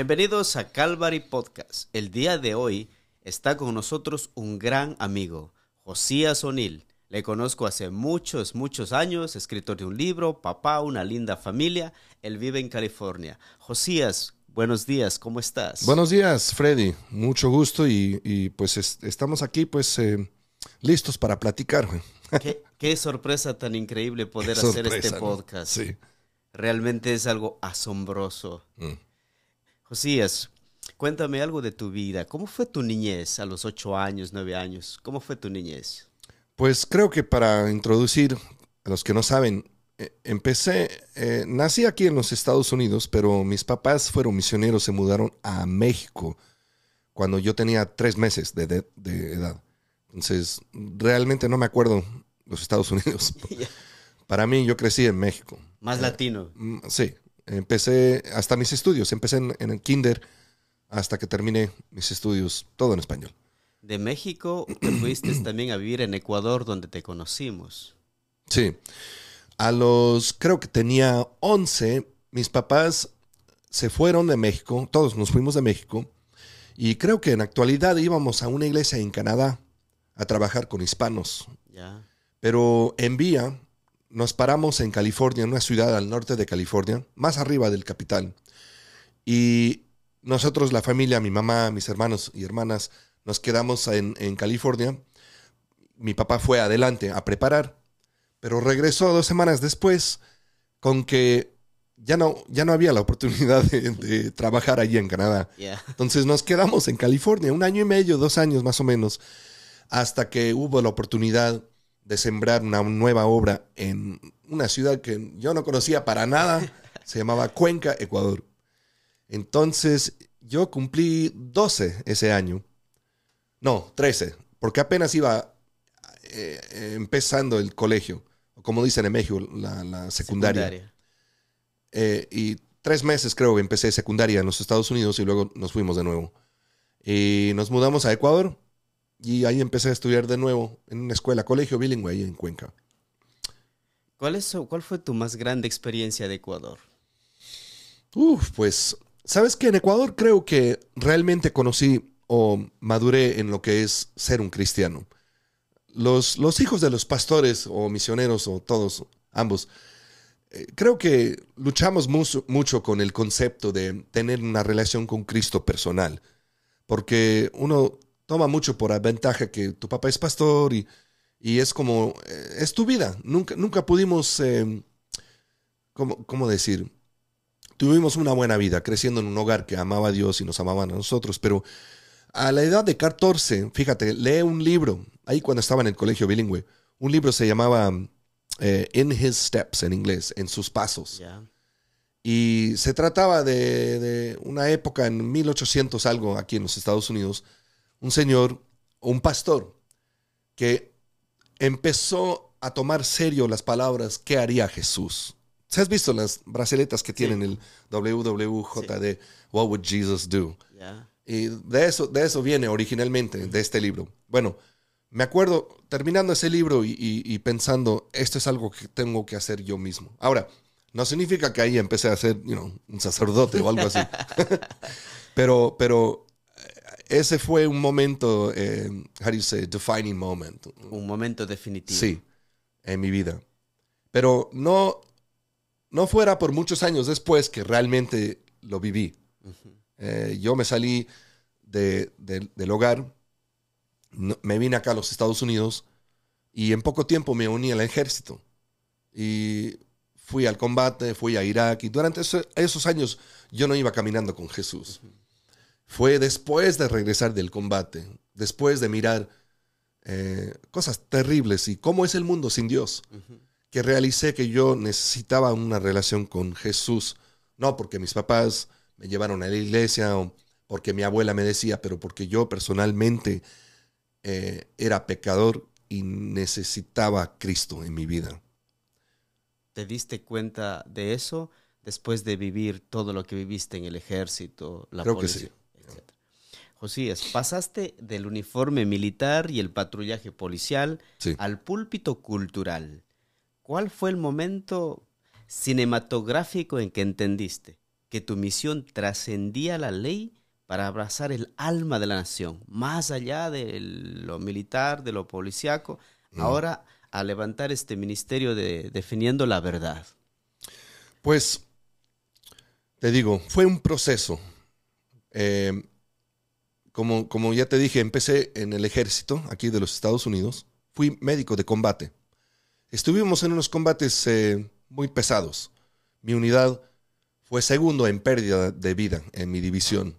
Bienvenidos a Calvary Podcast. El día de hoy está con nosotros un gran amigo, Josías O'Neill. Le conozco hace muchos años, escritor de un libro, papá, una linda familia. Él vive en California. Josías, buenos días, ¿cómo estás? Buenos días, Freddy. Mucho gusto y pues estamos aquí listos para platicar. Qué sorpresa tan increíble poder hacer este podcast. ¿No? Sí. Realmente es algo asombroso. Josías, cuéntame algo de tu vida. ¿Cómo fue tu niñez a los 8 años, 9 años? ¿Cómo fue tu niñez? Pues creo que para introducir a los que no saben, nací aquí en los Estados Unidos, pero mis papás fueron misioneros, se mudaron a México cuando yo tenía 3 meses de edad. Entonces, realmente no me acuerdo los Estados Unidos. Para mí, yo crecí en México. Más latino. Sí. Empecé hasta mis estudios. Empecé en el kinder hasta que terminé mis estudios, todo en español. De México te fuiste también a vivir en Ecuador, donde te conocimos. Sí. Creo que tenía 11, mis papás se fueron de México, todos nos fuimos de México, y creo que en la actualidad íbamos a una iglesia en Canadá a trabajar con hispanos. Ya. Pero en vía nos paramos en California, en una ciudad al norte de California, más arriba del capital. Y nosotros, la familia, mi mamá, mis hermanos y hermanas, nos quedamos en California. Mi papá fue adelante a preparar, pero regresó 2 semanas después con que ya no había la oportunidad de trabajar allí en Canadá. Yeah. Entonces nos quedamos en California 1 año y medio, 2 años más o menos, hasta que hubo la oportunidad de sembrar una nueva obra en una ciudad que yo no conocía para nada, se llamaba Cuenca, Ecuador. Entonces yo cumplí 12 ese año, no, 13, porque apenas iba empezando el colegio, o como dicen en México, la secundaria. Y 3 meses creo que empecé secundaria en los Estados Unidos y luego nos fuimos de nuevo. Y nos mudamos a Ecuador. Y ahí empecé a estudiar de nuevo en una escuela, colegio bilingüe ahí en Cuenca. ¿Cuál fue tu más grande experiencia de Ecuador? Pues, ¿sabes qué? En Ecuador creo que realmente conocí o maduré en lo que es ser un cristiano. Los hijos de los pastores o misioneros o todos, ambos, creo que luchamos mucho con el concepto de tener una relación con Cristo personal. Porque uno toma mucho por ventaja que tu papá es pastor y es como, es tu vida. Nunca pudimos, ¿cómo decir? Tuvimos una buena vida creciendo en un hogar que amaba a Dios y nos amaban a nosotros, pero a la edad de 14, fíjate, leí un libro, ahí cuando estaba en el colegio bilingüe, un libro se llamaba In His Steps en inglés, en sus pasos. Yeah. Y se trataba de una época en 1800 algo aquí en los Estados Unidos, un señor, un pastor, que empezó a tomar serio las palabras ¿qué haría Jesús? ¿Se has visto las braceletas que tienen el WWJD? Sí. What would Jesus do? Yeah. Y de eso viene originalmente, de este libro. Bueno, me acuerdo terminando ese libro y pensando, esto es algo que tengo que hacer yo mismo. Ahora, no significa que ahí empecé a ser, un sacerdote o algo así. pero ese fue un momento, how do you say, defining moment. Un momento definitivo. Sí, en mi vida. Pero no fuera por muchos años después que realmente lo viví. Uh-huh. Yo me salí del hogar, me vine acá a los Estados Unidos y en poco tiempo me uní al ejército. Y fui al combate, fui a Irak y durante esos años yo no iba caminando con Jesús. Uh-huh. Fue después de regresar del combate, después de mirar cosas terribles y cómo es el mundo sin Dios, uh-huh, que realicé que yo necesitaba una relación con Jesús, no porque mis papás me llevaron a la iglesia o porque mi abuela me decía, pero porque yo personalmente era pecador y necesitaba a Cristo en mi vida. ¿Te diste cuenta de eso después de vivir todo lo que viviste en el ejército, la Creo policía? que sí. Josías, pasaste del uniforme militar y el patrullaje policial, sí, al púlpito cultural. ¿Cuál fue el momento cinematográfico en que entendiste? que tu misión trascendía la ley para abrazar el alma de la nación, más allá de lo militar, de lo policíaco, ahora a levantar este ministerio de defendiendo la verdad. Pues, te digo, fue un proceso. Como ya te dije, empecé en el ejército aquí de los Estados Unidos. Fui médico de combate. Estuvimos en unos combates muy pesados. Mi unidad fue segundo en pérdida de vida en mi división.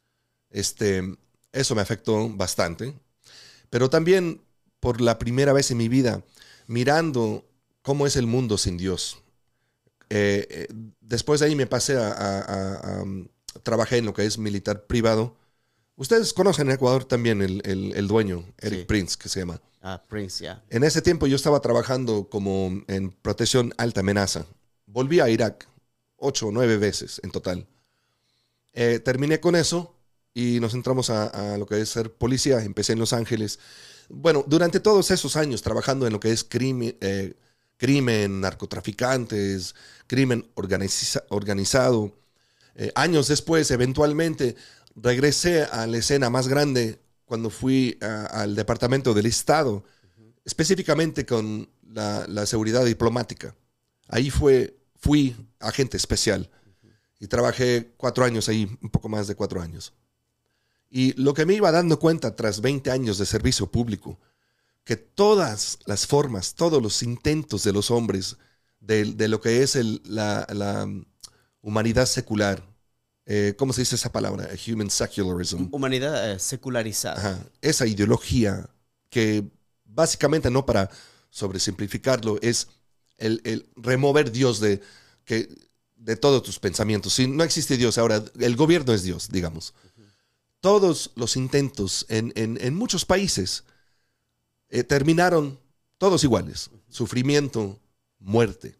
Eso me afectó bastante. Pero también, por la primera vez en mi vida, mirando cómo es el mundo sin Dios. Después de ahí me pasé trabajé en lo que es militar privado. Ustedes conocen en Ecuador también el dueño, Eric Prince, que se llama. Prince, ya. En ese tiempo yo estaba trabajando como en protección alta amenaza. Volví a Irak 8 o 9 veces en total. Terminé con eso y nos entramos a lo que es ser policía. Empecé en Los Ángeles. Bueno, durante todos esos años trabajando en lo que es crimen, narcotraficantes, crimen organizado. Años después, eventualmente, regresé a la escena más grande cuando fui al Departamento del Estado, específicamente con la seguridad diplomática. Ahí fui agente especial y trabajé 4 años ahí, un poco más de 4 años. Y lo que me iba dando cuenta tras 20 años de servicio público, que todas las formas, todos los intentos de los hombres de lo que es la humanidad secular, ¿cómo se dice esa palabra? Human secularism. Humanidad secularizada. Ajá. Esa ideología que básicamente, no para sobresimplificarlo, es el remover Dios de todos tus pensamientos. Si no existe Dios, ahora el gobierno es Dios, digamos. Todos los intentos en muchos países terminaron todos iguales. Sufrimiento, muerte.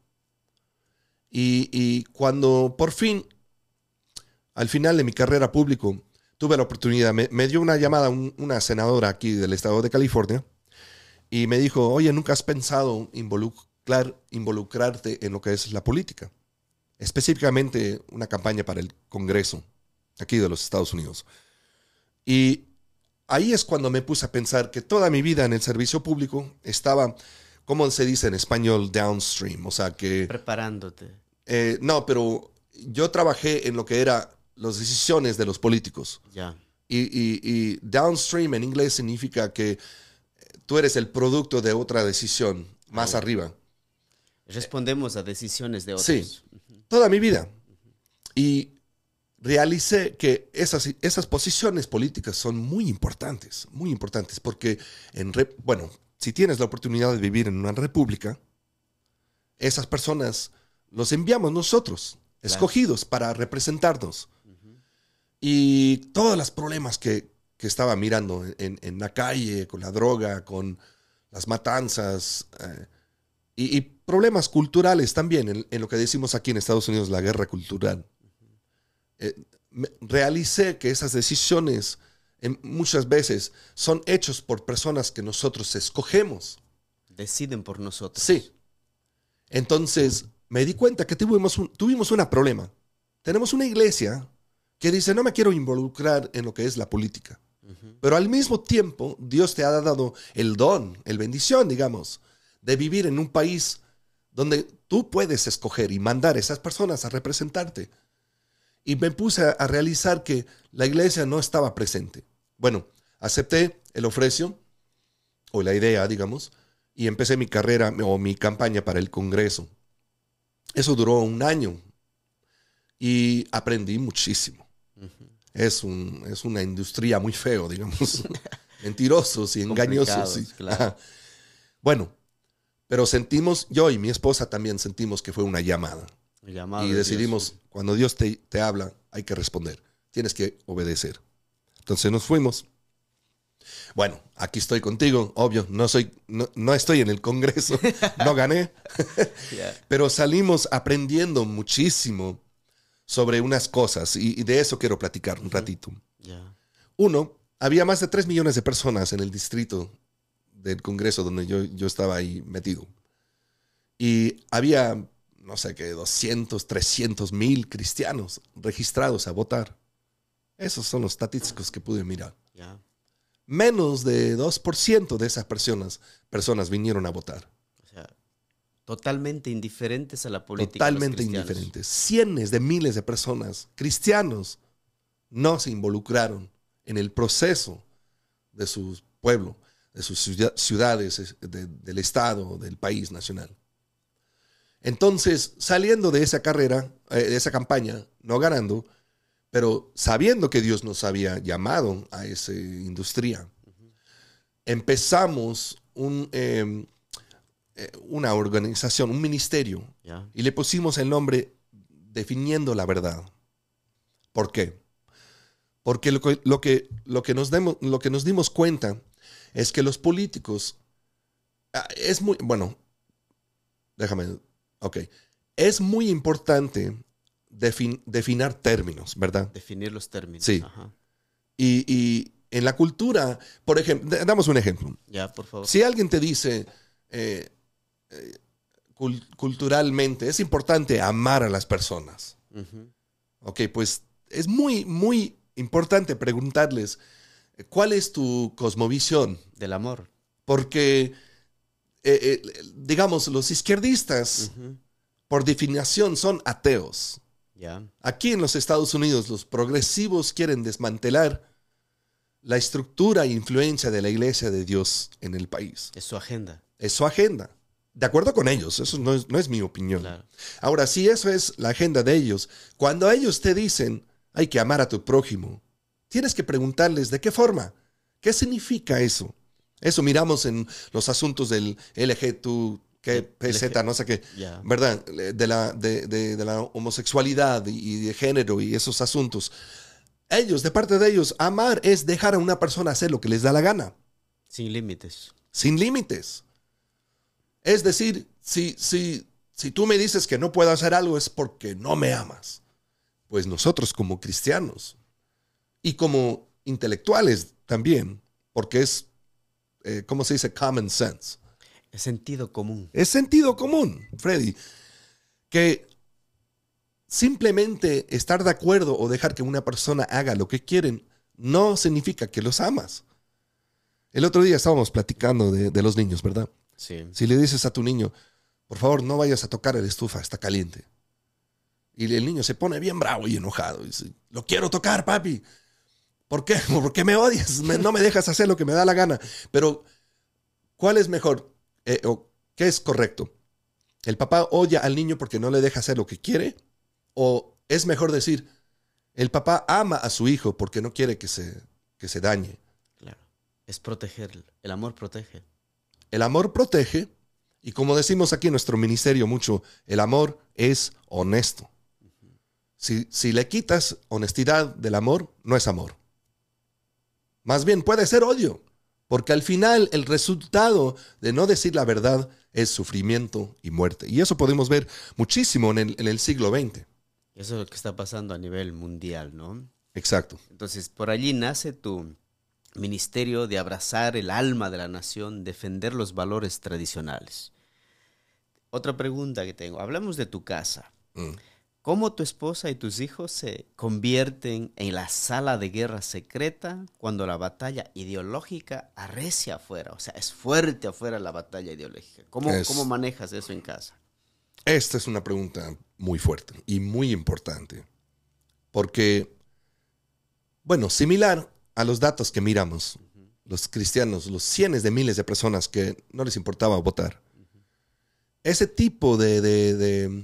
Y cuando por fin, al final de mi carrera público, tuve la oportunidad, me dio una llamada una senadora aquí del estado de California y me dijo, oye, ¿nunca has pensado involucrarte en lo que es la política? Específicamente una campaña para el Congreso aquí de los Estados Unidos. Y ahí es cuando me puse a pensar que toda mi vida en el servicio público estaba, ¿cómo se dice en español? Downstream, o sea que... Preparándote. No, pero yo trabajé en lo que era las decisiones de los políticos. Ya. Y downstream en inglés significa que tú eres el producto de otra decisión más arriba. Respondemos a decisiones de otros. Sí, toda mi vida. Y realicé que esas posiciones políticas son muy importantes, porque, bueno, si tienes la oportunidad de vivir en una república, esas personas los enviamos nosotros, escogidos para representarnos. Y todos los problemas que estaba mirando en la calle, con la droga, con las matanzas, y problemas culturales también, en lo que decimos aquí en Estados Unidos, la guerra cultural. Realicé que esas decisiones muchas veces son hechos por personas que nosotros escogemos. Deciden por nosotros. Sí. Entonces me di cuenta que tuvimos un problema. Tenemos una iglesia que dice, no me quiero involucrar en lo que es la política. Pero al mismo tiempo, Dios te ha dado el don, el bendición, digamos, de vivir en un país donde tú puedes escoger y mandar a esas personas a representarte. Y me puse a realizar que la iglesia no estaba presente. Bueno, acepté el ofrecio, o la idea, digamos, y empecé mi carrera o mi campaña para el Congreso. Eso duró 1 año y aprendí muchísimo. Es una industria muy feo, digamos. Mentirosos y engañosos. Sí. Claro. Bueno, pero yo y mi esposa también sentimos que fue una llamada. Y decidimos, Dios. Cuando Dios te habla, hay que responder. Tienes que obedecer. Entonces nos fuimos. Bueno, aquí estoy contigo, obvio. No estoy en el Congreso, no gané. Pero salimos aprendiendo muchísimo sobre unas cosas y de eso quiero platicar un ratito. Uno, había más de 3 millones de personas en el distrito del Congreso donde yo estaba ahí metido. Y había, no sé qué, 200, 300 mil cristianos registrados a votar. Esos son los estadísticos que pude mirar. Ya. Menos de 2% de esas personas vinieron a votar. O sea, totalmente indiferentes a la política. Totalmente indiferentes. Cientos de miles de personas, cristianos, no se involucraron en el proceso de su pueblo, de sus ciudades, del estado, del país nacional. Entonces, saliendo de esa carrera, de esa campaña, no ganando, pero sabiendo que Dios nos había llamado a esa industria, empezamos una organización, un ministerio, y le pusimos el nombre Definiendo la Verdad. ¿Por qué? Porque lo que nos dimos cuenta es que los políticos, es muy importante definir términos, ¿verdad? Definir los términos. Sí. Ajá. Y en la cultura, por ejemplo, damos un ejemplo. Ya, por favor. Si alguien te dice culturalmente es importante amar a las personas, ok, pues es muy, muy importante preguntarles cuál es tu cosmovisión del amor. Porque, digamos, los izquierdistas, por definición, son ateos. Ya. Aquí en los Estados Unidos, los progresivos quieren desmantelar la estructura e influencia de la Iglesia de Dios en el país. Es su agenda. Es su agenda. De acuerdo con ellos, eso no es mi opinión. Claro. Ahora, si eso es la agenda de ellos, cuando ellos te dicen hay que amar a tu prójimo, tienes que preguntarles de qué forma, qué significa eso. Eso miramos en los asuntos del LGBTQZ, no sé qué, Yeah. ¿verdad? De la homosexualidad y de género y esos asuntos. Ellos, de parte de ellos, amar es dejar a una persona hacer lo que les da la gana. Sin límites. Sin límites. Es decir, si tú me dices que no puedo hacer algo es porque no me amas. Pues nosotros como cristianos y como intelectuales también, porque es, ¿cómo se dice? Common sense. Es sentido común. Es sentido común, Freddy, que simplemente estar de acuerdo o dejar que una persona haga lo que quieren no significa que los amas. El otro día estábamos platicando de los niños, ¿verdad? Sí. Si le dices a tu niño, por favor, no vayas a tocar la estufa, está caliente. Y el niño se pone bien bravo y enojado. Y dice, lo quiero tocar, papi. ¿Por qué? ¿Por qué me odias? No me dejas hacer lo que me da la gana. Pero, ¿cuál es mejor? ¿O qué es correcto? ¿El papá odia al niño porque no le deja hacer lo que quiere? ¿O es mejor decir, el papá ama a su hijo porque no quiere que se dañe? Claro. Es proteger. El amor protege. El amor protege, y como decimos aquí en nuestro ministerio mucho, el amor es honesto. Si le quitas honestidad del amor, no es amor. Más bien puede ser odio, porque al final el resultado de no decir la verdad es sufrimiento y muerte. Y eso podemos ver muchísimo en el siglo XX. Eso es lo que está pasando a nivel mundial, ¿no? Exacto. Entonces, por allí nace tu ministerio de abrazar el alma de la nación, defender los valores tradicionales. Otra pregunta que tengo. Hablamos de tu casa. ¿Cómo tu esposa y tus hijos se convierten en la sala de guerra secreta cuando la batalla ideológica arrecia afuera? O sea, es fuerte afuera la batalla ideológica. ¿Cómo manejas eso en casa? Esta es una pregunta muy fuerte y muy importante. Porque, bueno, similar a los datos que miramos, los cristianos, los cientos de miles de personas que no les importaba votar, ese tipo de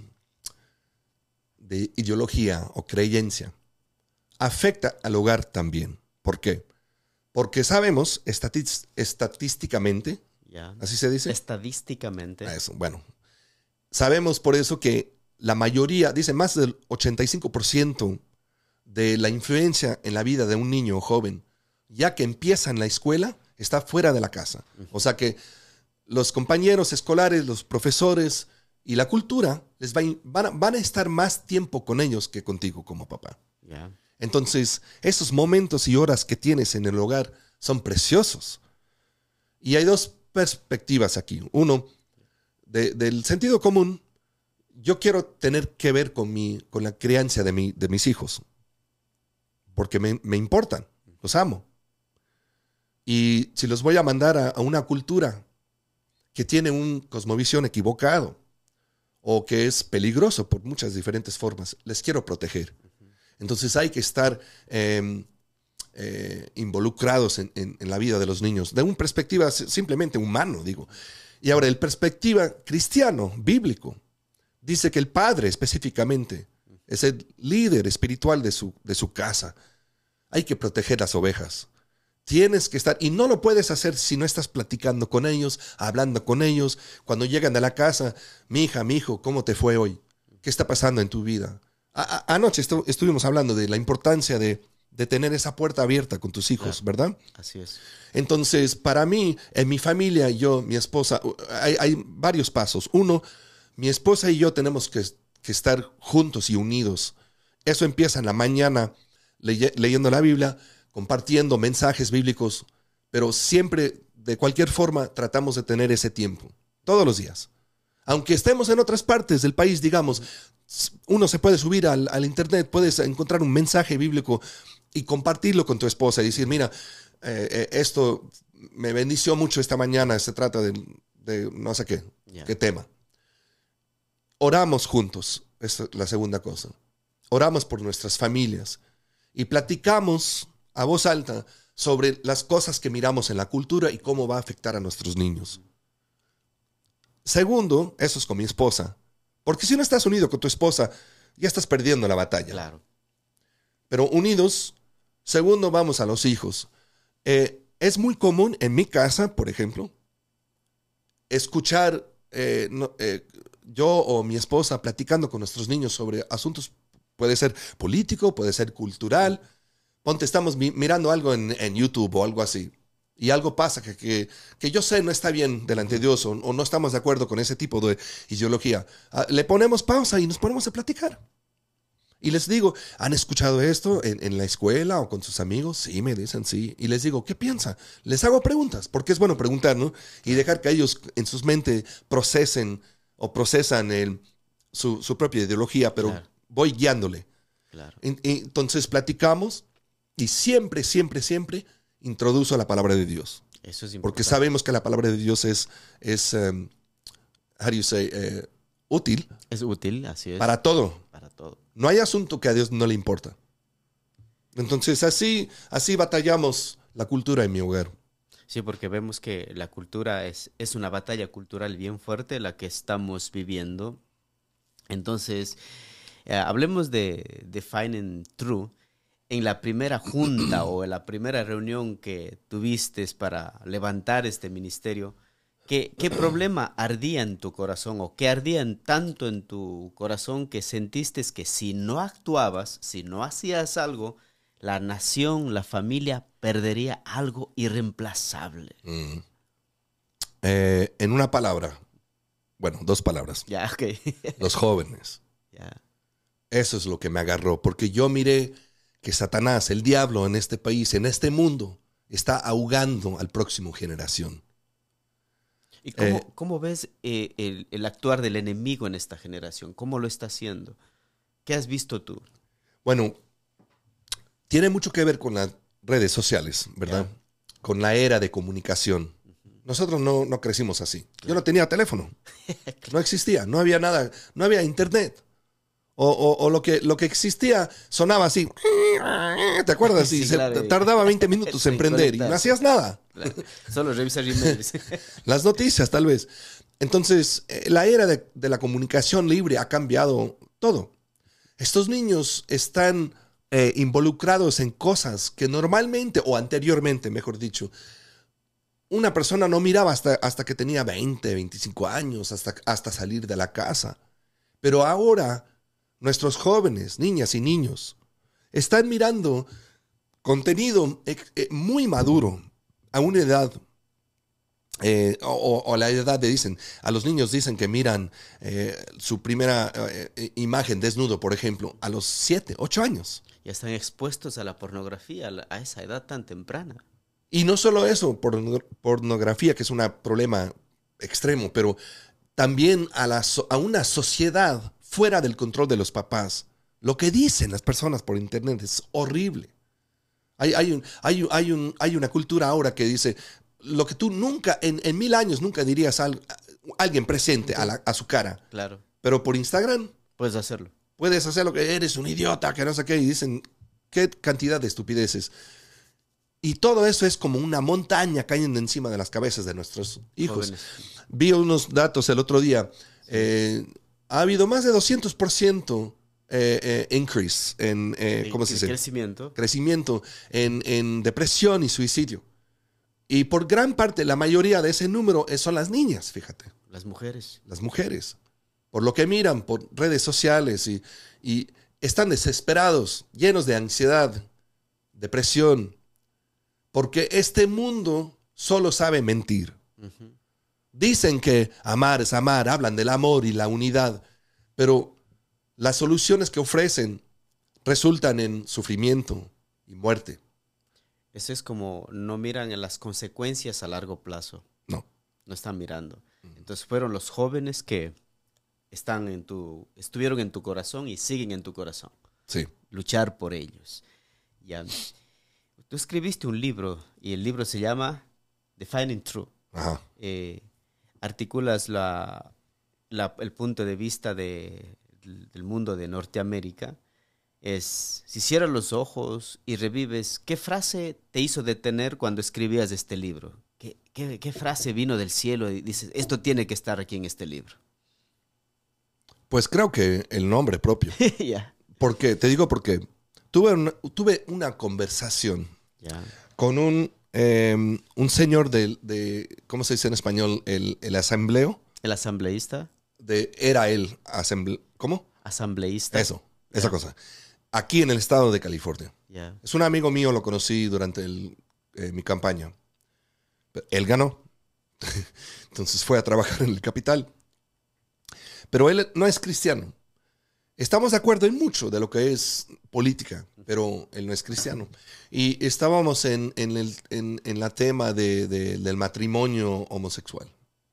ideología o creencia afecta al hogar también. ¿Por qué? Porque sabemos estadísticamente, Ya. ¿así se dice? Estadísticamente. Eso, bueno. Sabemos por eso que la mayoría, dice más del 85% de la influencia en la vida de un niño o joven, ya que empieza en la escuela, está fuera de la casa. O sea que los compañeros escolares, los profesores y la cultura van a estar más tiempo con ellos que contigo como papá. Ya. Entonces, esos momentos y horas que tienes en el hogar son preciosos. Y hay dos perspectivas aquí. Uno, del sentido común, yo quiero tener que ver con la crianza de mis hijos, porque me importan, los amo. Y si los voy a mandar a una cultura que tiene un cosmovisión equivocado o que es peligroso por muchas diferentes formas, les quiero proteger. Entonces hay que estar involucrados en la vida de los niños, de una perspectiva simplemente humano, digo. Y ahora, el perspectiva cristiano, bíblico, dice que el padre específicamente es el líder espiritual de su casa. Hay que proteger las ovejas. Tienes que estar, y no lo puedes hacer si no estás platicando con ellos, hablando con ellos. Cuando llegan a la casa, mi hija, mi hijo, ¿cómo te fue hoy? ¿Qué está pasando en tu vida? Anoche estuvimos hablando de la importancia de tener esa puerta abierta con tus hijos, claro, ¿verdad? Así es. Entonces, para mí, en mi familia, yo, mi esposa, hay varios pasos. Uno, mi esposa y yo tenemos que estar juntos y unidos. Eso empieza en la mañana, leyendo la Biblia, compartiendo mensajes bíblicos, pero siempre, de cualquier forma, tratamos de tener ese tiempo, todos los días. Aunque estemos en otras partes del país, digamos, uno se puede subir al internet, puedes encontrar un mensaje bíblico y compartirlo con tu esposa y decir, mira, esto me bendició mucho esta mañana, se trata de no sé qué tema. Oramos juntos, esta es la segunda cosa. Oramos por nuestras familias y platicamos a voz alta sobre las cosas que miramos en la cultura y cómo va a afectar a nuestros niños. Segundo, eso es con mi esposa. Porque si no estás unido con tu esposa, ya estás perdiendo la batalla. Claro. Pero unidos, segundo, vamos a los hijos. Es muy común en mi casa, por ejemplo, escuchar yo o mi esposa platicando con nuestros niños sobre asuntos, puede ser político, puede ser cultural. Ponte, estamos mirando algo en YouTube o algo así, y algo pasa que yo sé no está bien delante de Dios o no estamos de acuerdo con ese tipo de ideología. Le ponemos pausa y nos ponemos a platicar. Y les digo, ¿han escuchado esto en la escuela o con sus amigos? Sí, me dicen sí. Y les digo, ¿qué piensa? Les hago preguntas, porque es bueno preguntar, ¿no? Y dejar que ellos en sus mentes procesan su propia ideología, pero claro, voy guiándole. Claro. Entonces platicamos. Y siempre, siempre, siempre introduzo la palabra de Dios. Eso es importante. Porque sabemos que la palabra de Dios es útil. Es útil, así es. Para todo. Para todo. No hay asunto que a Dios no le importa. Entonces así batallamos la cultura en mi hogar. Sí, porque vemos que la cultura es una batalla cultural bien fuerte la que estamos viviendo. Entonces, hablemos de Defining True. En la primera junta o en la primera reunión que tuviste para levantar este ministerio, ¿qué problema ardía en tu corazón o qué ardía tanto en tu corazón que sentiste que si no actuabas, si no hacías algo, la nación, la familia perdería algo irreemplazable? En una palabra, bueno, dos palabras. Ya, ok. Los jóvenes. Ya. Eso es lo que me agarró, porque yo miré que Satanás, el diablo en este país, en este mundo, está ahogando al próximo generación. ¿Y cómo ves el actuar del enemigo en esta generación? ¿Cómo lo está haciendo? ¿Qué has visto tú? Bueno, tiene mucho que ver con las redes sociales, ¿verdad? Yeah. Con la era de comunicación. Nosotros no crecimos así. Claro. Yo no tenía teléfono. No existía, no había nada, no había internet. O lo que existía sonaba así. ¿Te acuerdas? Sí, claro. Tardaba 20 minutos en prender y no hacías nada. Claro. Solo revisar emails. Las noticias, tal vez. Entonces, la era de la comunicación libre ha cambiado todo. Estos niños están involucrados en cosas que normalmente, o anteriormente, mejor dicho, una persona no miraba hasta que tenía 20, 25 años, hasta salir de la casa. Pero ahora nuestros jóvenes, niñas y niños, están mirando contenido muy maduro a una edad, o la edad a los niños dicen que miran su primera imagen desnudo, por ejemplo, a los 7, 8 años. Ya están expuestos a la pornografía a esa edad tan temprana. Y no solo eso, pornografía, que es un problema extremo, pero también a una sociedad fuera del control de los papás. Lo que dicen las personas por internet es horrible. Hay una cultura ahora que dice lo que tú nunca, en 1000 años, nunca dirías a alguien presente a su cara. Claro. Pero por Instagram Puedes hacerlo. puedes hacer lo que eres un idiota, que no sé qué, y dicen qué cantidad de estupideces. Y todo eso es como una montaña cayendo encima de las cabezas de nuestros hijos. Jóvenes. Vi unos datos el otro día. Ha habido más de 200% increase en, ¿cómo se dice? Crecimiento. Crecimiento en depresión y suicidio. Y por gran parte, la mayoría de ese número son las niñas, fíjate. Las mujeres. Las mujeres. Por lo que miran por redes sociales y están desesperados, llenos de ansiedad, depresión, porque este mundo solo sabe mentir. Uh-huh. Dicen que amar es amar, hablan del amor y la unidad, pero las soluciones que ofrecen resultan en sufrimiento y muerte. Eso es como no miran en las consecuencias a largo plazo. No. No están mirando. Entonces fueron los jóvenes que estuvieron en tu corazón y siguen en tu corazón. Sí. Luchar por ellos. Ya. Tú escribiste un libro y el libro se llama Defining True. Ajá. Articulas el punto de vista del mundo de Norteamérica. Si cierras los ojos y revives, ¿qué frase te hizo detener cuando escribías este libro? ¿Qué frase vino del cielo y dices, esto tiene que estar aquí en este libro? Pues creo que el nombre propio. Ya. Porque, te digo porque tuve una conversación con un señor ¿cómo se dice en español? El asambleo. ¿El asambleísta? Era él, ¿cómo? Asambleísta. Eso, esa cosa. Aquí en el estado de California. Yeah. Es un amigo mío, lo conocí durante mi campaña. Él ganó. Entonces fue a trabajar en el capital. Pero él no es cristiano. Estamos de acuerdo en mucho de lo que es política, pero él no es cristiano. Y estábamos en la tema del matrimonio homosexual.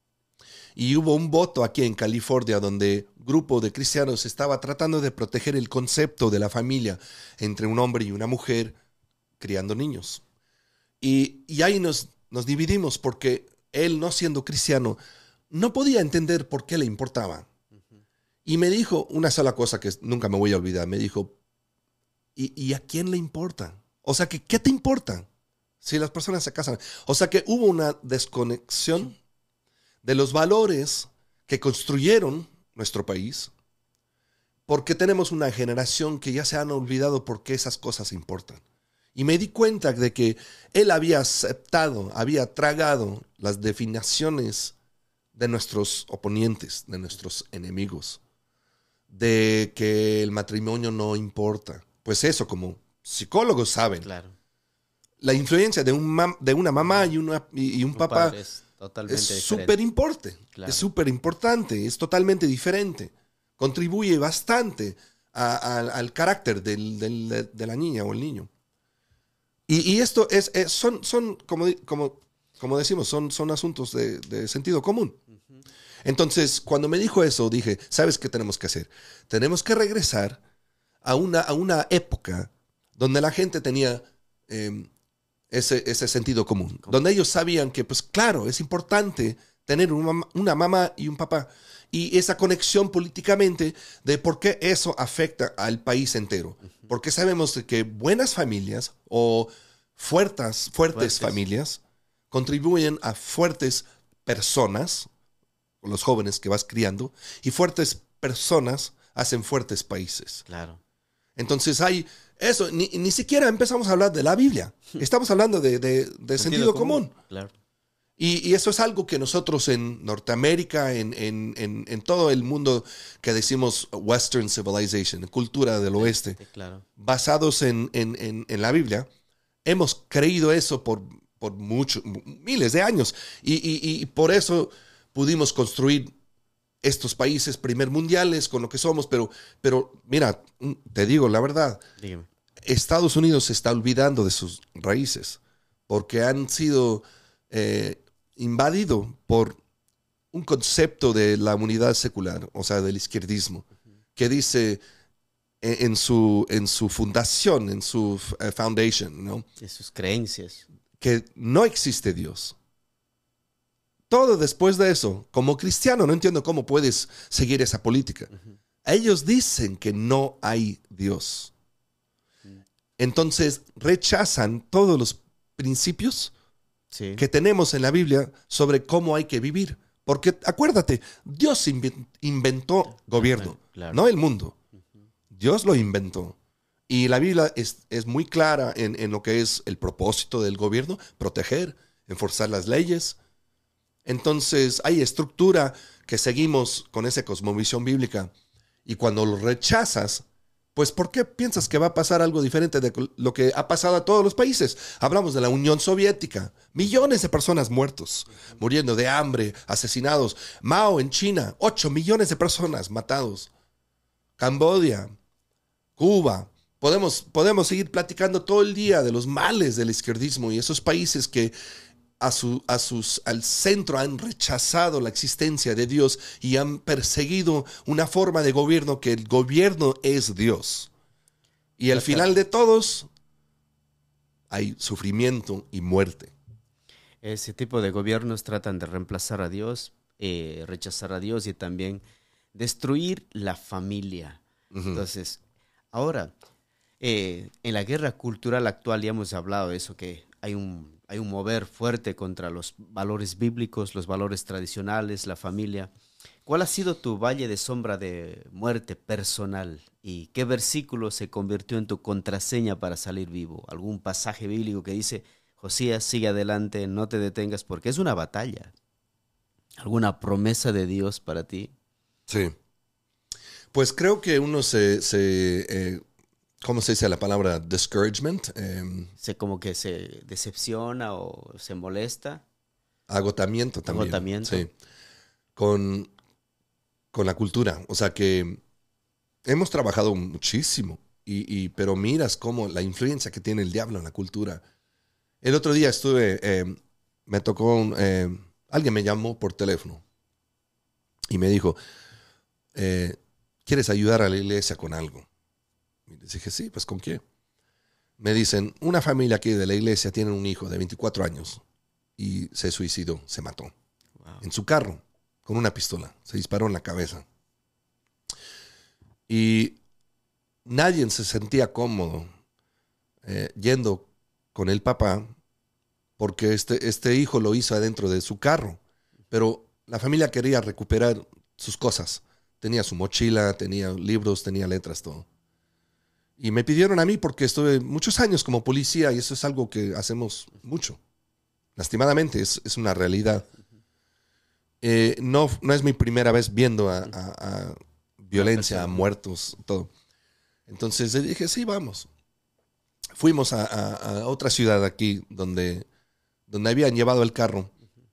Y hubo un voto aquí en California donde un grupo de cristianos estaba tratando de proteger el concepto de la familia entre un hombre y una mujer criando niños. Y ahí nos dividimos porque él, no siendo cristiano, no podía entender por qué le importaba. Y me dijo una sola cosa que nunca me voy a olvidar. Me dijo, ¿y a quién le importa? O sea, ¿qué te importa si las personas se casan? O sea, que hubo una desconexión de los valores que construyeron nuestro país, porque tenemos una generación que ya se han olvidado por qué esas cosas importan. Y me di cuenta de que él había aceptado, había tragado las definiciones de nuestros oponentes, de nuestros enemigos, de que el matrimonio no importa. Pues eso, como psicólogos saben, Claro. la influencia de una mamá y un papá es totalmente es diferente. súper importante. Claro. Es súper importante, es totalmente diferente. Contribuye bastante al carácter de la niña o el niño. Y esto son como decimos, son asuntos de sentido común. Entonces, cuando me dijo eso, dije, ¿sabes qué tenemos que hacer? Tenemos que regresar a una época donde la gente tenía ese sentido común. Donde ellos sabían que, pues claro, es importante tener una mamá y un papá. Y esa conexión políticamente de por qué eso afecta al país entero. Porque sabemos de que buenas familias o fuertes familias contribuyen a fuertes personas, los jóvenes que vas criando, y fuertes personas hacen fuertes países. Claro. Entonces hay eso, ni siquiera empezamos a hablar de la Biblia. Estamos hablando de sentido común. Claro. Y eso es algo que nosotros en Norteamérica, en todo el mundo que decimos Western Civilization, cultura del oeste, Claro. basados en la Biblia, hemos creído eso por miles de años. Y por eso pudimos construir estos países primer mundiales con lo que somos. Pero mira, te digo la verdad, Dígame. Estados Unidos se está olvidando de sus raíces porque han sido invadido por un concepto de la unidad secular, o sea, del izquierdismo, que dice en su fundación, en su foundation, ¿no? De sus creencias. Que no existe Dios. Todo después de eso, como cristiano, no entiendo cómo puedes seguir esa política. Ellos dicen que no hay Dios. Entonces rechazan todos los principios Sí. que tenemos en la Biblia sobre cómo hay que vivir. Porque acuérdate, Dios inventó gobierno, Claro. no el mundo. Dios lo inventó. Y la Biblia es muy clara en lo que es el propósito del gobierno: proteger, enforzar las leyes. Entonces hay estructura que seguimos con esa cosmovisión bíblica. Y cuando lo rechazas, pues ¿por qué piensas que va a pasar algo diferente de lo que ha pasado a todos los países? Hablamos de la Unión Soviética. Millones de personas muertos, muriendo de hambre, asesinados. Mao en China, 8 millones de personas matados. Camboya, Cuba. Podemos seguir platicando todo el día de los males del izquierdismo y esos países que al centro han rechazado la existencia de Dios y han perseguido una forma de gobierno que el gobierno es Dios. Y al final de todos hay sufrimiento y muerte. Ese tipo de gobiernos tratan de reemplazar a Dios, rechazar a Dios y también destruir la familia. Entonces, ahora, en la guerra cultural actual ya hemos hablado de eso, que hay un mover fuerte contra los valores bíblicos, los valores tradicionales, la familia. ¿Cuál ha sido tu valle de sombra de muerte personal? ¿Y qué versículo se convirtió en tu contraseña para salir vivo? ¿Algún pasaje bíblico que dice: Josías, sigue adelante, no te detengas, porque es una batalla? ¿Alguna promesa de Dios para ti? Sí. Pues creo que uno ¿cómo se dice la palabra? Discouragement. Como que se decepciona o se molesta. Agotamiento también. Agotamiento. Sí. Con la cultura. O sea que hemos trabajado muchísimo, pero miras cómo la influencia que tiene el diablo en la cultura. El otro día me tocó, alguien me llamó por teléfono y me dijo, ¿quieres ayudar a la iglesia con algo? Y les dije, sí, pues ¿con qué? Me dicen, una familia aquí de la iglesia tiene un hijo de 24 años y se suicidó, se mató. Wow. En su carro, con una pistola, se disparó en la cabeza. Y nadie se sentía cómodo yendo con el papá porque este hijo lo hizo adentro de su carro. Pero la familia quería recuperar sus cosas. Tenía su mochila, tenía libros, tenía letras, todo. Y me pidieron a mí porque estuve muchos años como policía y eso es algo que hacemos mucho. Lastimadamente, es una realidad. No es mi primera vez viendo a violencia, a muertos, todo. Entonces le dije, sí, vamos. Fuimos a otra ciudad aquí donde habían llevado el carro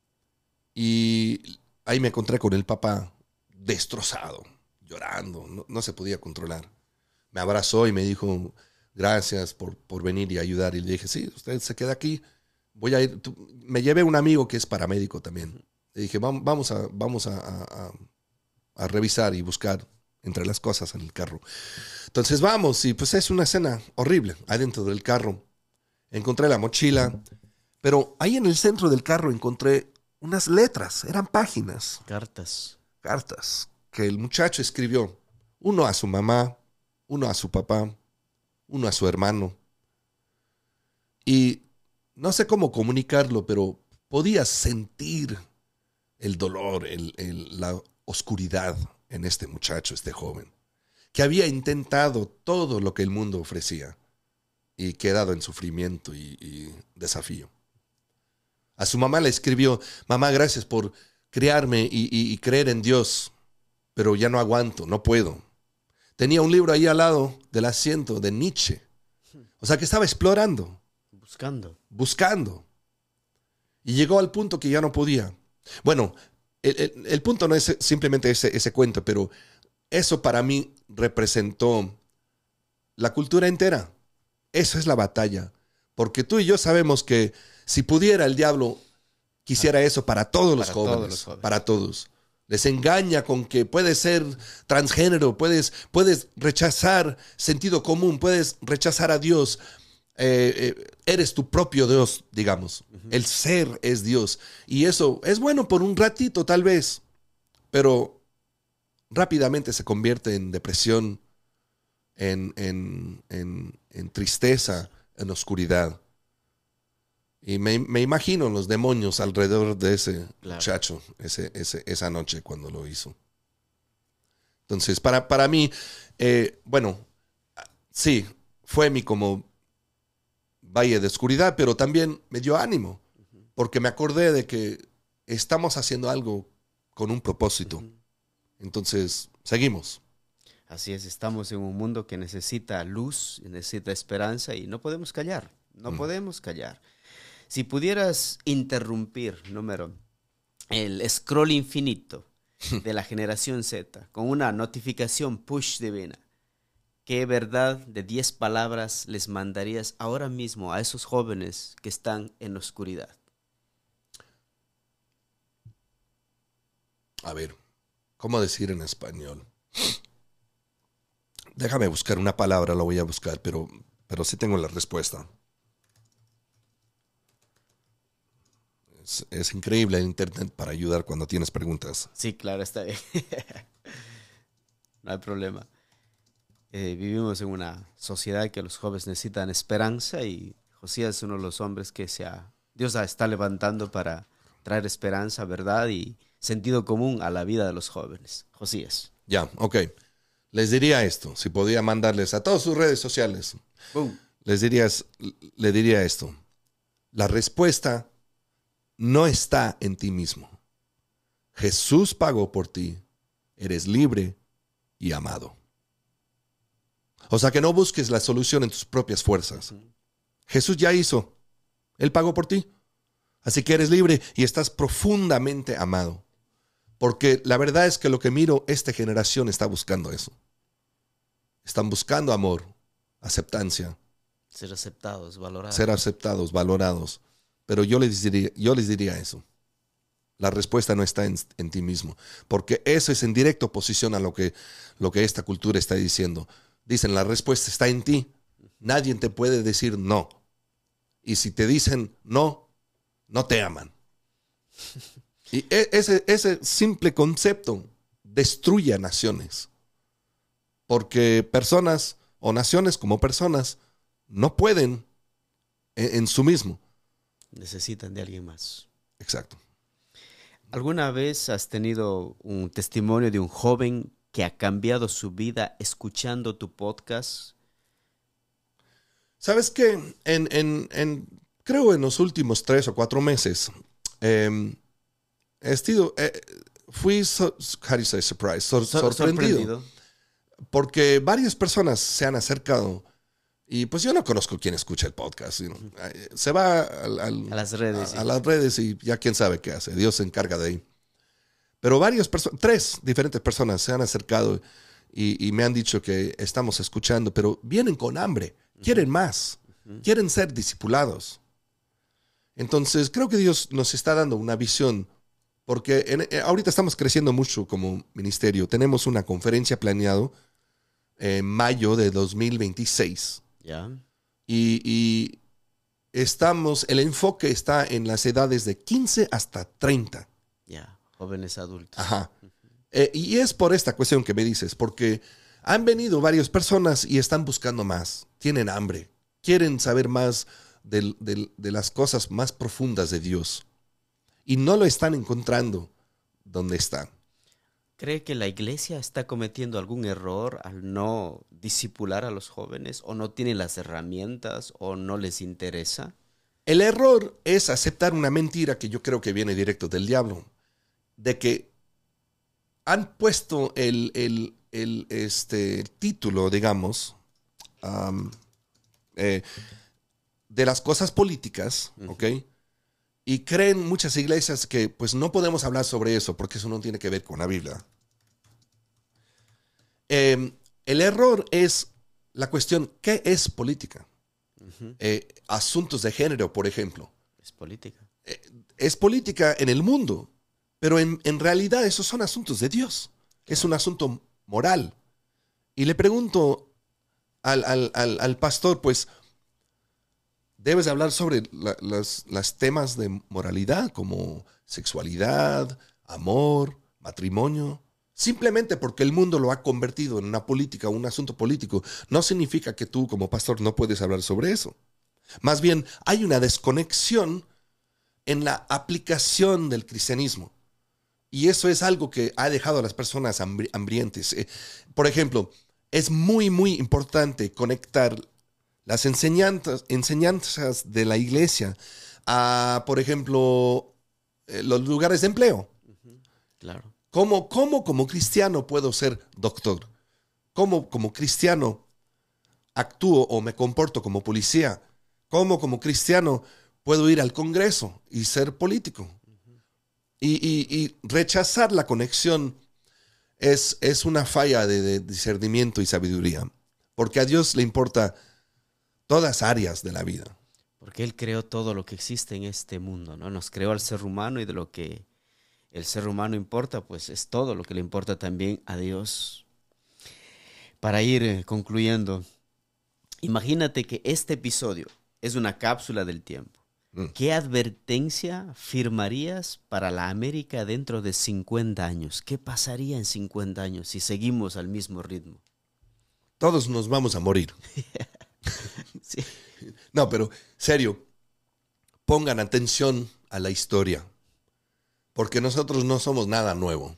y ahí me encontré con el papá destrozado, llorando, no se podía controlar. Me abrazó y me dijo, gracias por venir y ayudar. Y le dije, sí, usted se queda aquí, voy a ir. Me llevé un amigo que es paramédico también. Le dije, vamos a revisar y buscar entre las cosas en el carro. Entonces vamos, y pues es una escena horrible. Adentro del carro encontré la mochila, pero ahí en el centro del carro encontré unas letras, eran páginas. Cartas que el muchacho escribió, uno a su mamá, uno a su papá, uno a su hermano. Y no sé cómo comunicarlo, pero podía sentir el dolor, la oscuridad en este muchacho, este joven, que había intentado todo lo que el mundo ofrecía y quedado en sufrimiento y desafío. A su mamá le escribió, mamá, gracias por criarme y creer en Dios, pero ya no aguanto, no puedo. Tenía un libro ahí al lado del asiento de Nietzsche. O sea que estaba explorando. Buscando. Y llegó al punto que ya no podía. Bueno, el punto no es simplemente ese cuento, pero eso para mí representó la cultura entera. Eso es la batalla. Porque tú y yo sabemos que si pudiera el diablo quisiera eso para todos los Para todos jóvenes, los jóvenes. para todos. Les engaña con que puedes ser transgénero, puedes rechazar sentido común, puedes rechazar a Dios. Eres tu propio Dios, digamos. El ser es Dios. Y eso es bueno por un ratito tal vez, pero rápidamente se convierte en depresión, en tristeza, en oscuridad. Y me imagino los demonios alrededor de ese muchacho esa noche cuando lo hizo. Entonces, para mí, bueno, sí, fue mi como valle de oscuridad, pero también me dio ánimo, porque me acordé de que estamos haciendo algo con un propósito. Entonces, seguimos. Así es, estamos en un mundo que necesita luz, necesita esperanza y no podemos callar, no podemos callar. Si pudieras interrumpir, el scroll infinito de la generación Z con una notificación push divina, ¿qué verdad de 10 palabras les mandarías ahora mismo a esos jóvenes que están en la oscuridad? A ver, ¿cómo decir en español? Déjame buscar una palabra, la voy a buscar, pero sí tengo la respuesta. Es increíble el internet para ayudar cuando tienes preguntas. Sí, claro, está bien. No hay problema. Vivimos en una sociedad que los jóvenes necesitan esperanza y Josías es uno de los hombres que Dios está levantando para traer esperanza, verdad y sentido común a la vida de los jóvenes. Josías. Ya, ok. Les diría esto, si podía mandarles a todas sus redes sociales. ¡Bum! Le diría esto. La respuesta no está en ti mismo. Jesús pagó por ti. Eres libre y amado. O sea que no busques la solución en tus propias fuerzas. Jesús ya hizo. Él pagó por ti. Así que eres libre y estás profundamente amado. Porque la verdad es que lo que miro, esta generación está buscando eso. Están buscando amor, aceptancia. Ser aceptados, valorados. Ser aceptados, valorados. Pero yo les diría eso. La respuesta no está en ti mismo. Porque eso es en directa oposición a lo que esta cultura está diciendo. Dicen, la respuesta está en ti. Nadie te puede decir no. Y si te dicen no, no te aman. Y ese simple concepto destruye a naciones. Porque personas o naciones como personas no pueden en su mismo. Necesitan de alguien más. Exacto. ¿Alguna vez has tenido un testimonio de un joven que ha cambiado su vida escuchando tu podcast? ¿Sabes qué? Creo en los últimos 3 o 4 meses fui sorprendido. Porque varias personas se han acercado y pues yo no conozco quién escucha el podcast. Se va a las redes. A las redes y ya quién sabe qué hace. Dios se encarga de ahí. Pero 3 diferentes personas se han acercado y me han dicho que estamos escuchando, pero vienen con hambre. Quieren más. Quieren ser discipulados. Entonces creo que Dios nos está dando una visión. Porque ahorita estamos creciendo mucho como ministerio. Tenemos una conferencia planeada en mayo de 2026. ¿Ya? Y el enfoque está en las edades de 15 hasta 30. Ya, jóvenes adultos. Ajá. Y es por esta cuestión que me dices, porque han venido varias personas y están buscando más. Tienen hambre. Quieren saber más de las cosas más profundas de Dios. Y no lo están encontrando donde están. ¿Cree que la iglesia está cometiendo algún error al no discipular a los jóvenes? ¿O no tiene las herramientas? ¿O no les interesa? El error es aceptar una mentira que yo creo que viene directo del diablo. De que han puesto el título, digamos, de las cosas políticas, ¿ok? Y creen muchas iglesias que pues no podemos hablar sobre eso porque eso no tiene que ver con la Biblia. El error es la cuestión, ¿qué es política? Asuntos de género, por ejemplo. Es política. es política en el mundo, pero en realidad esos son asuntos de Dios. Es un asunto moral. Y le pregunto al pastor, pues, debes hablar sobre los temas de moralidad, como sexualidad, amor, matrimonio. Simplemente porque el mundo lo ha convertido en una política, un asunto político, no significa que tú como pastor no puedes hablar sobre eso. Más bien, hay una desconexión en la aplicación del cristianismo. Y eso es algo que ha dejado a las personas hambrientes. Por ejemplo, es muy, muy importante conectar las enseñanzas de la iglesia a, por ejemplo, los lugares de empleo. Claro. ¿Cómo como cristiano puedo ser doctor? ¿Cómo como cristiano actúo o me comporto como policía? ¿Cómo como cristiano puedo ir al Congreso y ser político? Y rechazar la conexión es una falla de discernimiento y sabiduría, porque a Dios le importa todas áreas de la vida. Porque Él creó todo lo que existe en este mundo, ¿no? Nos creó al ser humano y de lo que el ser humano importa, pues es todo lo que le importa también a Dios. Para ir concluyendo, imagínate que este episodio es una cápsula del tiempo. ¿Qué advertencia firmarías para la América dentro de 50 años? ¿Qué pasaría en 50 años si seguimos al mismo ritmo? Todos nos vamos a morir. Sí. No, pero serio, pongan atención a la historia, porque nosotros no somos nada nuevo.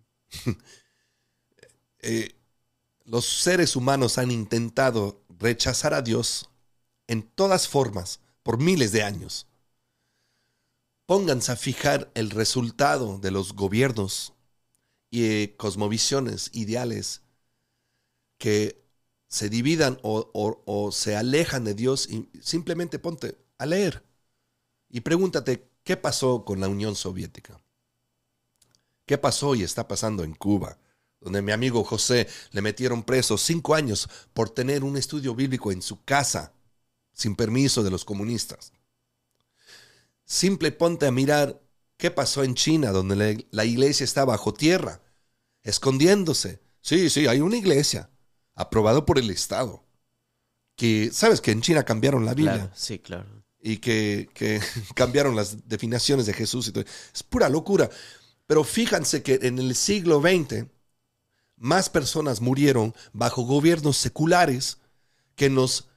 Los seres humanos han intentado rechazar a Dios en todas formas por miles de años. Pónganse a fijar el resultado de los gobiernos y cosmovisiones ideales que se dividan o se alejan de Dios, y simplemente ponte a leer y pregúntate qué pasó con la Unión Soviética. ¿Qué pasó y está pasando en Cuba, donde mi amigo José le metieron preso 5 años por tener un estudio bíblico en su casa, sin permiso de los comunistas? Simple ponte a mirar qué pasó en China, donde la iglesia está bajo tierra, escondiéndose. Sí, hay una iglesia aprobado por el Estado. Que, ¿sabes que en China cambiaron la Biblia? Claro, sí, claro. Y que cambiaron las definiciones de Jesús y todo. Es pura locura. Pero fíjense que en el siglo XX más personas murieron bajo gobiernos seculares que en los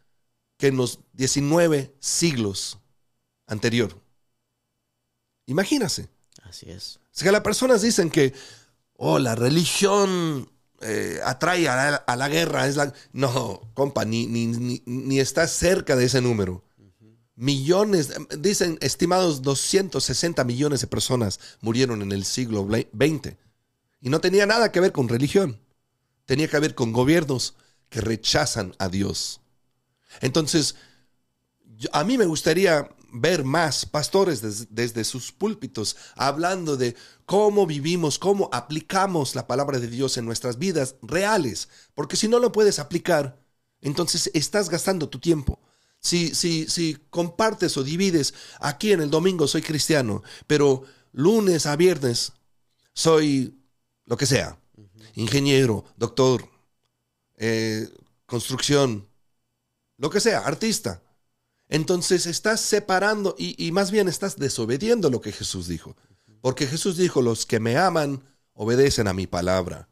19 siglos anterior. Imagínense. Así es. O sea, que las personas dicen que la religión atrae a la guerra. No, compa, ni está cerca de ese número. Millones, dicen estimados 260 millones de personas murieron en el siglo XX. Y no tenía nada que ver con religión. Tenía que ver con gobiernos que rechazan a Dios. Entonces, a mí me gustaría ver más pastores desde sus púlpitos hablando de cómo vivimos, cómo aplicamos la palabra de Dios en nuestras vidas reales. Porque si no lo puedes aplicar, entonces estás gastando tu tiempo. Si compartes o divides, aquí en el domingo soy cristiano, pero lunes a viernes soy lo que sea, ingeniero, doctor, construcción, lo que sea, artista. Entonces estás separando y más bien estás desobediendo lo que Jesús dijo. Porque Jesús dijo, los que me aman obedecen a mi palabra.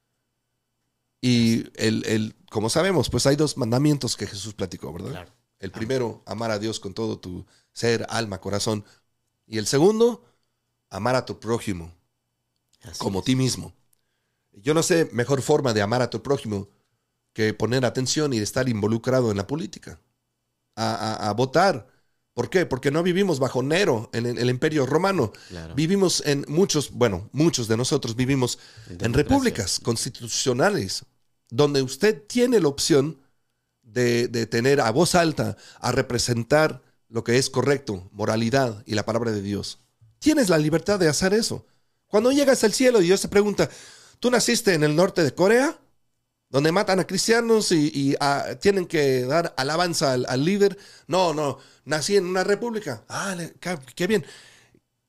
Y como sabemos, pues hay 2 mandamientos que Jesús platicó, ¿verdad? Claro. El primero, amar a Dios con todo tu ser, alma, corazón. Y el segundo, amar a tu prójimo como ti mismo. Yo no sé mejor forma de amar a tu prójimo que poner atención y estar involucrado en la política. A votar. ¿Por qué? Porque no vivimos bajo Nero en el Imperio Romano. Claro. Vivimos muchos de nosotros vivimos en repúblicas constitucionales, donde usted tiene la opción de tener a voz alta a representar lo que es correcto, moralidad y la palabra de Dios. Tienes la libertad de hacer eso. Cuando llegas al cielo y Dios te pregunta, ¿tú naciste en el norte de Corea? Donde matan a cristianos y tienen que dar alabanza al líder. No, nací en una república. Qué bien.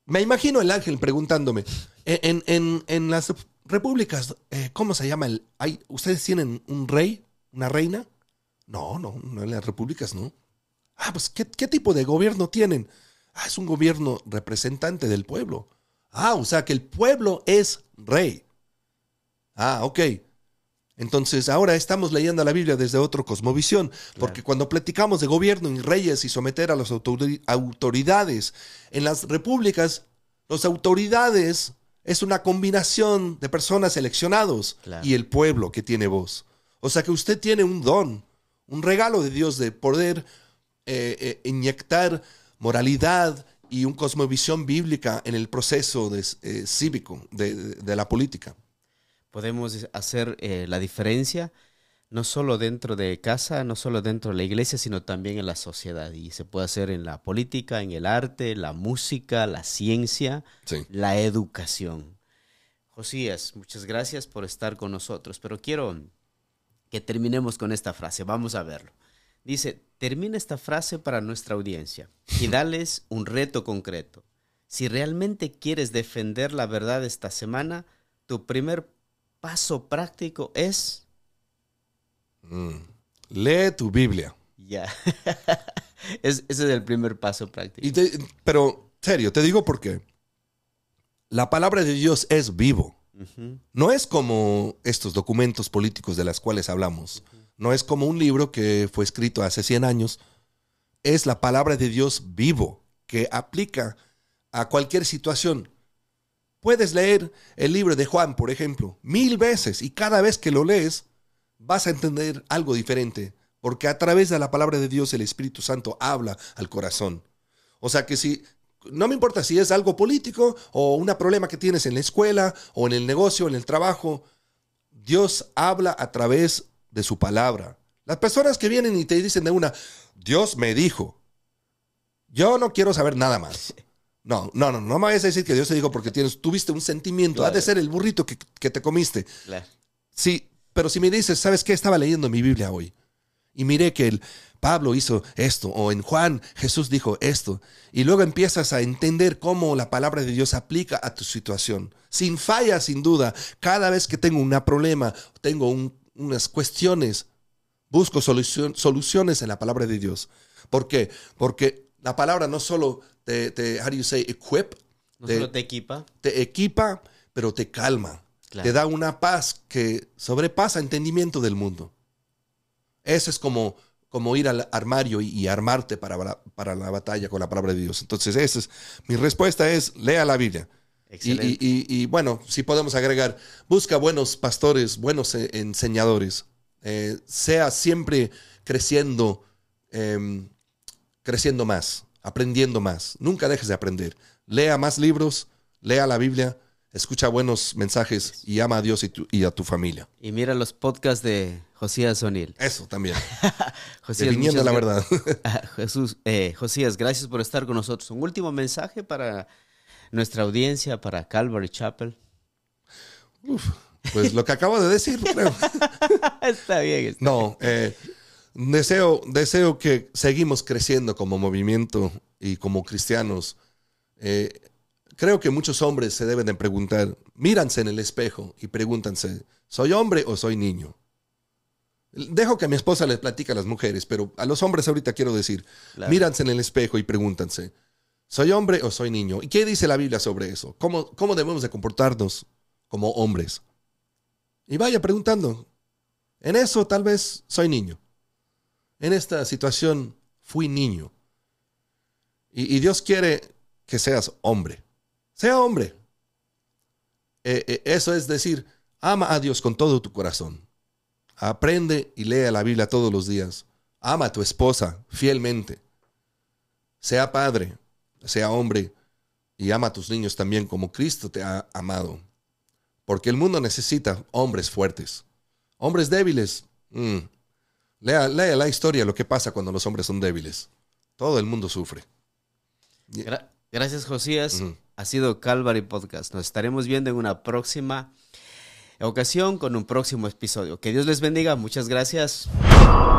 Me imagino el ángel preguntándome, en las repúblicas, ¿cómo se llama? ¿Ustedes tienen un rey, una reina? No, en las repúblicas no. Ah, pues, ¿qué tipo de gobierno tienen? Ah, es un gobierno representante del pueblo. Ah, o sea que el pueblo es rey. Ah, ok. Entonces ahora estamos leyendo la Biblia desde otra cosmovisión, porque cuando platicamos de gobierno y reyes y someter a las autoridades, en las repúblicas, las autoridades es una combinación de personas seleccionados y el pueblo que tiene voz. O sea que usted tiene un don, un regalo de Dios de poder inyectar moralidad y una cosmovisión bíblica en el proceso cívico de la política. Podemos hacer la diferencia no solo dentro de casa, no solo dentro de la iglesia, sino también en la sociedad. Y se puede hacer en la política, en el arte, la música, la ciencia, la educación. Josías, muchas gracias por estar con nosotros, pero quiero que terminemos con esta frase. Vamos a verlo. Dice, termina esta frase para nuestra audiencia y dales un reto concreto. Si realmente quieres defender la verdad esta semana, tu primer paso práctico es... Lee tu Biblia. Ya. Ese es el primer paso práctico. Pero, serio, te digo por qué. La palabra de Dios es vivo. No es como estos documentos políticos de los cuales hablamos. No es como un libro que fue escrito hace 100 años. Es la palabra de Dios vivo, que aplica a cualquier situación. Puedes leer el libro de Juan, por ejemplo, 1000 veces y cada vez que lo lees vas a entender algo diferente, porque a través de la palabra de Dios el Espíritu Santo habla al corazón. O sea que no me importa si es algo político o un problema que tienes en la escuela o en el negocio, en el trabajo, Dios habla a través de su palabra. Las personas que vienen y te dicen de una, Dios me dijo, yo no quiero saber nada más. No me vayas a decir que Dios te dijo porque tuviste un sentimiento. Claro. Ha de ser el burrito que te comiste. Claro. Sí, pero si me dices, ¿sabes qué? Estaba leyendo mi Biblia hoy y miré que Pablo hizo esto, o en Juan Jesús dijo esto, y luego empiezas a entender cómo la palabra de Dios aplica a tu situación. Sin falla, sin duda, cada vez que tengo un problema, tengo unas cuestiones, busco soluciones en la palabra de Dios. ¿Por qué? Porque la palabra no solo how do you say, equip? No solo te equipa. Te equipa, pero te calma. Claro. Te da una paz que sobrepasa entendimiento del mundo. Eso es como ir al armario y armarte para la batalla con la palabra de Dios. Entonces, mi respuesta es, lea la Biblia. Excelente. Y bueno, si podemos agregar, busca buenos pastores, buenos enseñadores. Sea siempre creciendo más. Aprendiendo más. Nunca dejes de aprender. Lea más libros, lea la Biblia, escucha buenos mensajes y ama a Dios y a tu familia. Y mira los podcasts de Josías O'Neill. Eso también. Josías, definiendo la verdad. Josías, gracias por estar con nosotros. Un último mensaje para nuestra audiencia, para Calvary Chapel. Pues lo que acabo de decir, creo. Está bien. No, Deseo que seguimos creciendo como movimiento y como cristianos. Creo que muchos hombres se deben de preguntar, míranse en el espejo y pregúntanse, ¿soy hombre o soy niño? Dejo que mi esposa les platique a las mujeres, pero a los hombres ahorita quiero decir, claro. Míranse en el espejo y pregúntanse, ¿soy hombre o soy niño? ¿Y qué dice la Biblia sobre eso? ¿Cómo debemos de comportarnos como hombres? Y vaya preguntando, en eso tal vez soy niño. En esta situación fui niño. Y Dios quiere que seas hombre. Sea hombre. Eso es decir, ama a Dios con todo tu corazón. Aprende y lee la Biblia todos los días. Ama a tu esposa fielmente. Sea padre, sea hombre, y ama a tus niños también como Cristo te ha amado. Porque el mundo necesita hombres fuertes. Hombres débiles. Lea la historia, lo que pasa cuando los hombres son débiles. Todo el mundo sufre. Gracias, Josías. Ha sido Calvary Podcast. Nos estaremos viendo en una próxima ocasión con un próximo episodio. Que Dios les bendiga. Muchas gracias.